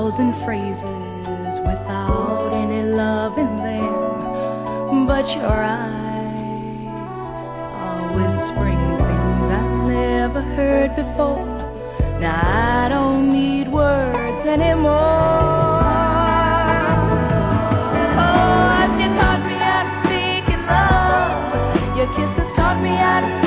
thousand phrases without any love in them, but your eyes are whispering things I've never heard before. Now I don't need words anymore. Oh, you taught me how to speak in love. Your kisses taught me how to